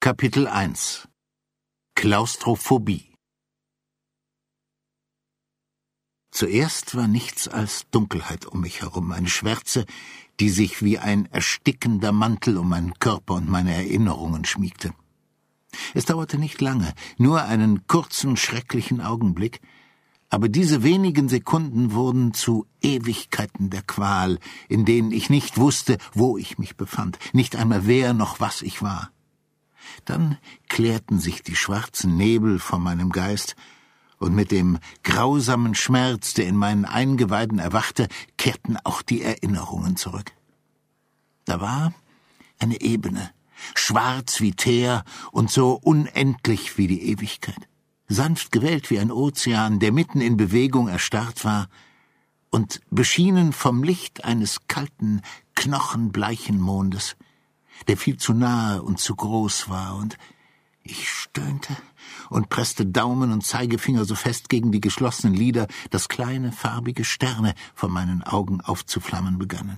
Kapitel 1 Klaustrophobie. Zuerst war nichts als Dunkelheit um mich herum, eine Schwärze, die sich wie ein erstickender Mantel um meinen Körper und meine Erinnerungen schmiegte. Es dauerte nicht lange, nur einen kurzen, schrecklichen Augenblick, aber diese wenigen Sekunden wurden zu Ewigkeiten der Qual, in denen ich nicht wusste, wo ich mich befand, nicht einmal wer noch was ich war. Dann klärten sich die schwarzen Nebel vor meinem Geist, und mit dem grausamen Schmerz, der in meinen Eingeweiden erwachte, kehrten auch die Erinnerungen zurück. Da war eine Ebene, schwarz wie Teer und so unendlich wie die Ewigkeit, sanft gewellt wie ein Ozean, der mitten in Bewegung erstarrt war und beschienen vom Licht eines kalten, knochenbleichen Mondes, der viel zu nahe und zu groß war, und ich stöhnte und presste Daumen und Zeigefinger so fest gegen die geschlossenen Lider, dass kleine, farbige Sterne vor meinen Augen aufzuflammen begannen.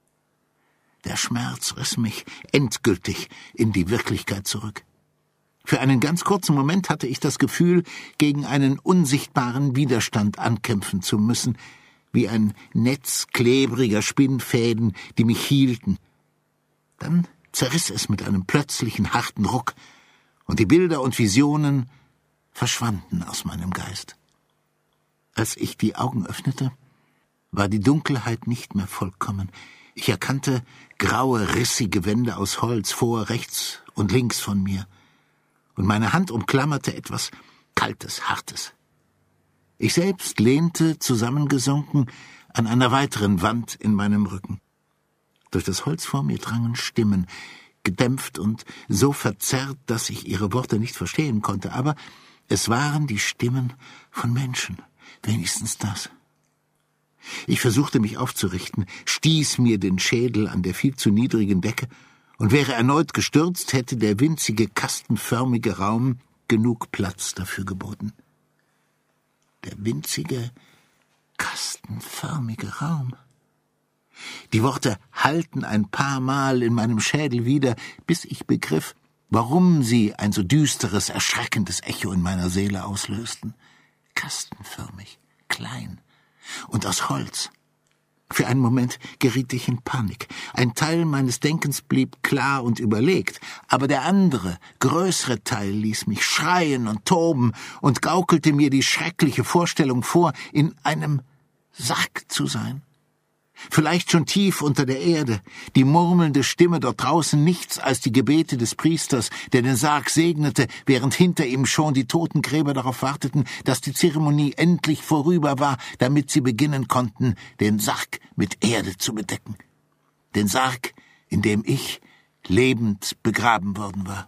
Der Schmerz riss mich endgültig in die Wirklichkeit zurück. Für einen ganz kurzen Moment hatte ich das Gefühl, gegen einen unsichtbaren Widerstand ankämpfen zu müssen, wie ein Netz klebriger Spinnfäden, die mich hielten. Dann zerriss es mit einem plötzlichen, harten Ruck, und die Bilder und Visionen verschwanden aus meinem Geist. Als ich die Augen öffnete, war die Dunkelheit nicht mehr vollkommen. Ich erkannte graue, rissige Wände aus Holz vor, rechts und links von mir, und meine Hand umklammerte etwas Kaltes, Hartes. Ich selbst lehnte, zusammengesunken, an einer weiteren Wand in meinem Rücken. Durch das Holz vor mir drangen Stimmen, gedämpft und so verzerrt, dass ich ihre Worte nicht verstehen konnte, aber es waren die Stimmen von Menschen, wenigstens das. Ich versuchte mich aufzurichten, stieß mir den Schädel an der viel zu niedrigen Decke und wäre erneut gestürzt, hätte der winzige, kastenförmige Raum genug Platz dafür geboten. Der winzige, kastenförmige Raum. Die Worte hallten ein paar Mal in meinem Schädel wieder, bis ich begriff, warum sie ein so düsteres, erschreckendes Echo in meiner Seele auslösten. Kastenförmig, klein und aus Holz. Für einen Moment geriet ich in Panik. Ein Teil meines Denkens blieb klar und überlegt, aber der andere, größere Teil ließ mich schreien und toben und gaukelte mir die schreckliche Vorstellung vor, in einem Sarg zu sein. Vielleicht schon tief unter der Erde, die murmelnde Stimme dort draußen nichts als die Gebete des Priesters, der den Sarg segnete, während hinter ihm schon die Totengräber darauf warteten, dass die Zeremonie endlich vorüber war, damit sie beginnen konnten, den Sarg mit Erde zu bedecken. Den Sarg, in dem ich lebend begraben worden war.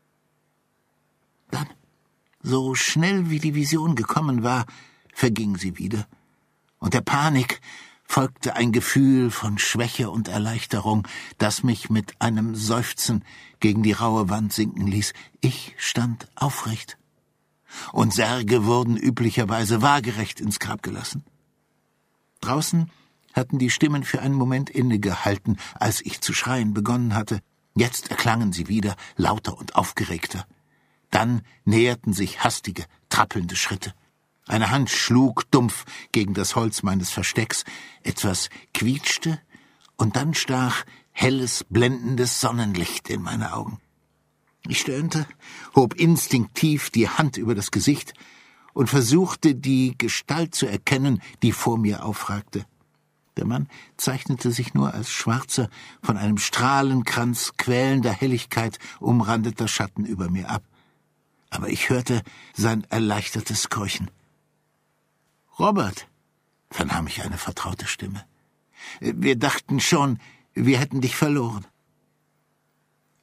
Dann, so schnell wie die Vision gekommen war, verging sie wieder, und der Panik folgte ein Gefühl von Schwäche und Erleichterung, das mich mit einem Seufzen gegen die raue Wand sinken ließ. Ich stand aufrecht, und Särge wurden üblicherweise waagerecht ins Grab gelassen. Draußen hatten die Stimmen für einen Moment innegehalten, als ich zu schreien begonnen hatte. Jetzt erklangen sie wieder, lauter und aufgeregter. Dann näherten sich hastige, trappelnde Schritte. Eine Hand schlug dumpf gegen das Holz meines Verstecks, etwas quietschte, und dann stach helles, blendendes Sonnenlicht in meine Augen. Ich stöhnte, hob instinktiv die Hand über das Gesicht und versuchte, die Gestalt zu erkennen, die vor mir aufragte. Der Mann zeichnete sich nur als schwarzer, von einem Strahlenkranz quälender Helligkeit umrandeter Schatten über mir ab. Aber ich hörte sein erleichtertes Keuchen. »Robert«, vernahm ich eine vertraute Stimme. »Wir dachten schon, wir hätten dich verloren.«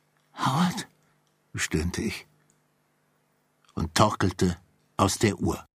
»Howard«, stöhnte ich und torkelte aus der Uhr.